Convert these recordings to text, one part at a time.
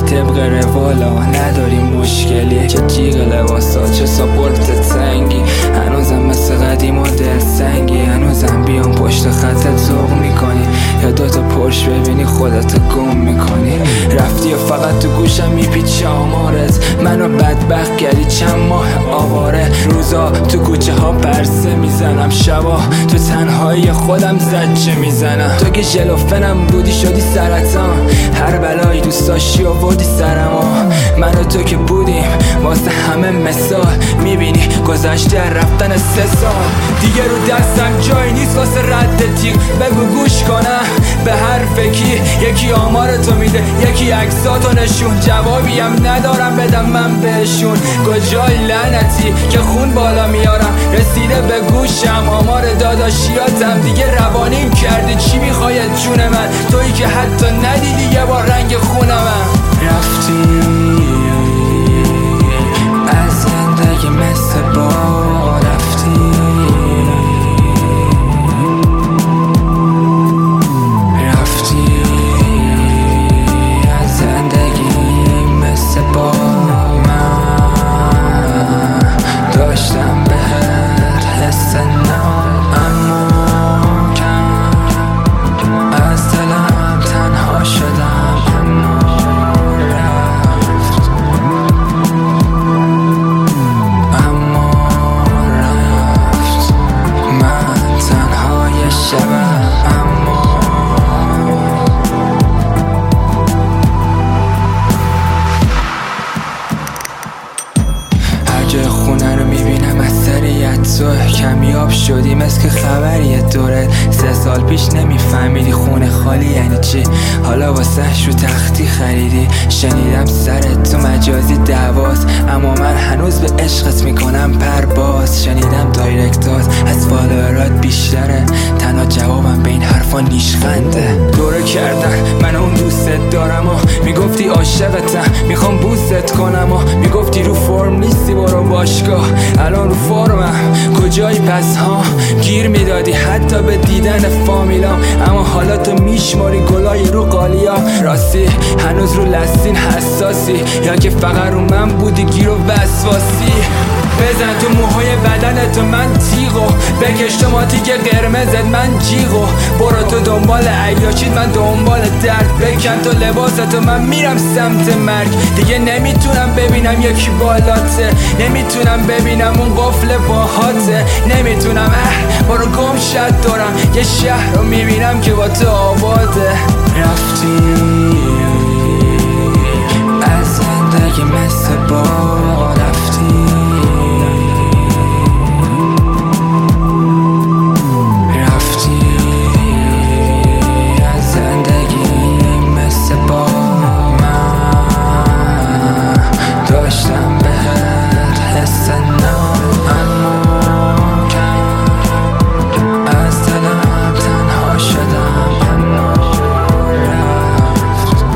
طبق روالا نداریم مشکلی، چه جیغ لباسا چه ساپورت تنگی، هنوزم مثل قدیم و دلسنگی، هنوزم بیام پشت خطت ذوق میکنی، یا دوتا پرش ببینی خودت گم میکنی. رفتی و فقط تو گوشم میپیچه آمارت، منو بدبخت کردی چند ماه آواره. روزا تو کوچه ها پرسه میزنم، شبا تو تنهایی خودم زجه میزنم. تو که ژلوفنم بودی شدی سرطان، هر بلایی دوست داشتی آوردی سرما. من و تو که بودیم واسه همه مثال، میبینی گذشته رفتن 3 سال. دیگه رو دستم جایی نیست واسه رد تیغ، بگو گوش کنم به حرف کی. یکی آمارتو میده یکی عکساتو نشون، جوابی هم ندارم بدم من بهشون. کجای لعنتی که خون بالا میارم، رسیده به گوشم آمار داداشیاتم. دیگه روانیم کردی چی میخوای جون من، تویی که حتی ندیدی یه بار رنگ خونمم. رفتی از زندگی مثل با رفتی، رفتی از زندگی مثل با من. داشتم بهت حس نام، اما از دلم تنها شدم. اما رفت، اما رفت، من تنهای شبم. اما هر جای خونه رو میبینم اثریت تو، کمیاب شدی مثل که خبریه دورت. 3 سال پیش نمیفهمیدی خونه خالی یعنی چی، حالا واسهش رو تختی خریدی. شنیدم سرت تو مجازی دعواست، اما من هنوز به عشقت میکنم پرباز. شنیدم دایرکتات از فالوورات بیشتره، تنها جوابم به این حرفا نیشخنده. دوره کردن من اون دوستت دارم و میگفتی عاشقتم میخوام بوست کنم، و میگفتی رو فرم نیستی برو باشگاه. الان رو فرمم کجایی پس ها، گیر میدادی حتی به دیدن فامیلام. اما حالا تو میشماری گلای رو قالیا، راستی هنوز رو لستین حساسی، یا که فقط رو من بودی گیر و وسواسی. بزن تو موهای بدنتو من تیغو، بکش تو ماتیک قرمزت من جیغو. برو تو دنبال عیاشید من دنبال درد، بکن تو لباستو من میرم سمت مرگ. دیگه نمیتونم ببینم یکی بالاته، نمیتونم ببینم اون قفل باهاته، نمیتونم برو گم شد دورم. یه شهر رو میبینم که با تو آباده. رفتی از زندگی مثل با رفتی، داشتم بهت حس نام، اما از دلم تنها شدم. اما رفت،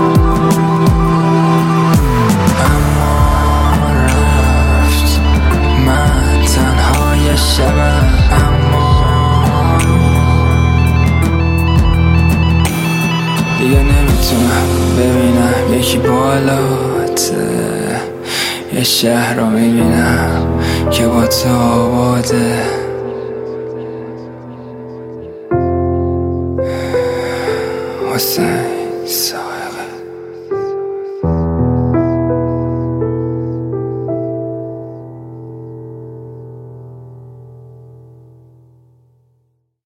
اما رفت، من تنهای شبم. اما دیگه نمیتونم ببینم یکی بالاته، یه شهر رو میبینم که با تو آباده. حسین